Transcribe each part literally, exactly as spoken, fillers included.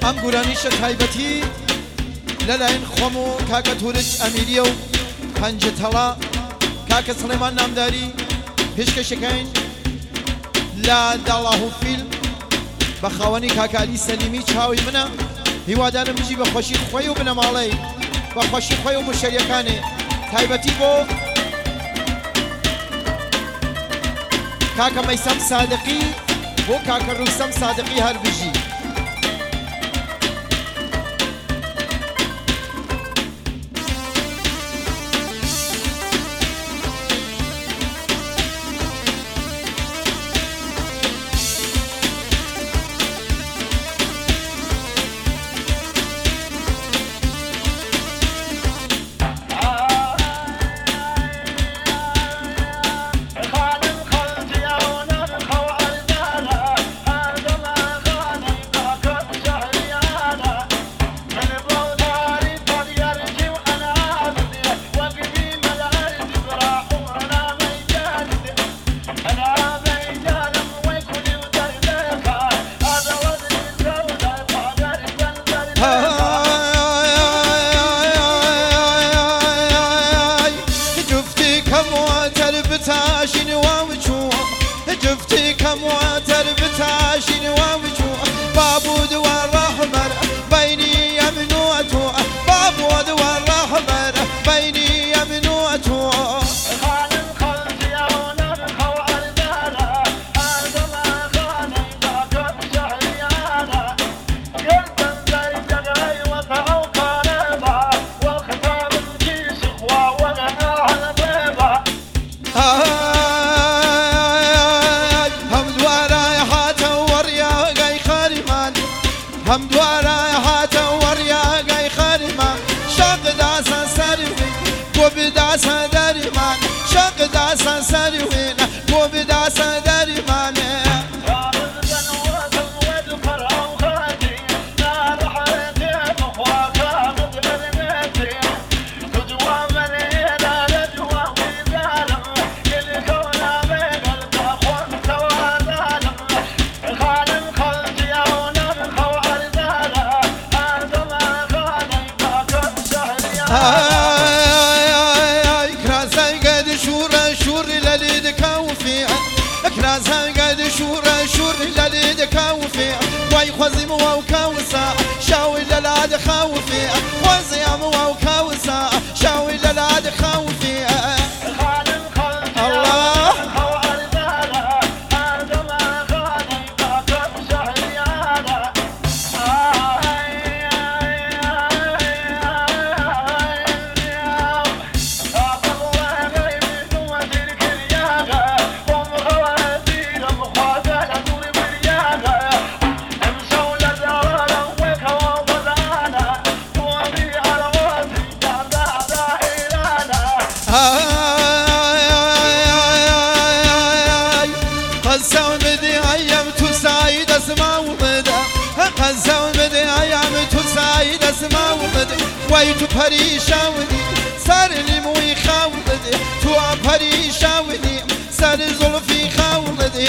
ئەم گورانیشە تایبەتی لەلایەن خۆم و کاکە تورج ئەمیریە و پەنجەتەڵا کاکە سڵێمان نامداری پێشکەشەکەین لە داڵاهو فیلم بە خاوەنی کاکە عەلی سەلیمی چاوی منە هیوادارم بژی بە خۆشی خۆی و بنەماڵەی بە خۆشی خۆی و مشتریەکانێ تایبەتی بۆ کاکە مەیسەم سادقی بۆ کاکە ڕوستەم سادقی هەر بژی وای تو پریشانی سر لیموی خاولدی تو پریشانی سر زلفی خاولدی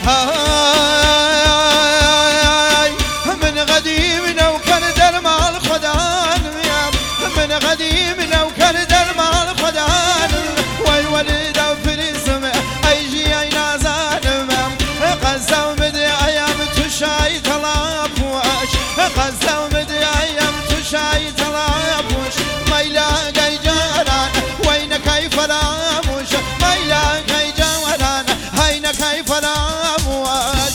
هاي من قديمنا وكان درمال خدان من قديمنا وكان درمال خدان والولد وفرسم ايجي اي نازان قزا ومدي ايام تشاي تلافوش قزا ومدي ايام تشاي تلافوش ما يلاقي جاران وين كيف راموش ما يلاقي جاران هين كيف راموش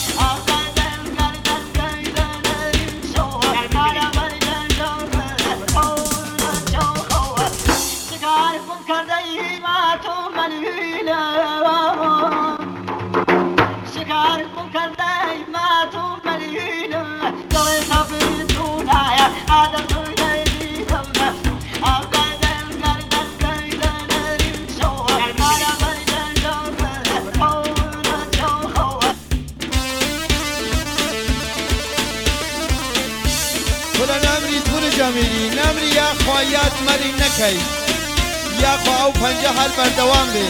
جمیلی نمری یا خوایات مری نکی یا خوا او پنجه هر بردوام بید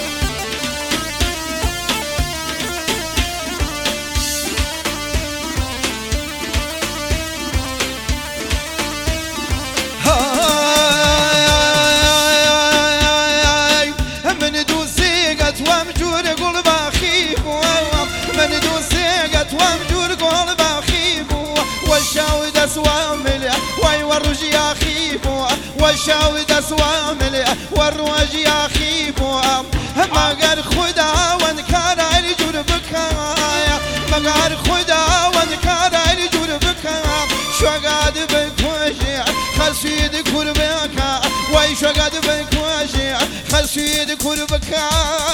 من دوسیگت وام جور گل باخیب من دوسیگت وام جور گل باخیب والشاود اسوامل واي والرج يا خيبو والشاود اسوامل والرج يا خيبو ما قال خدا وانكار الجور بكايا ما قال خدا وانكار الجور بكايا شو قاد بكوشي خسيد كربكا واي شو قاد بكوشي خسيد كربكا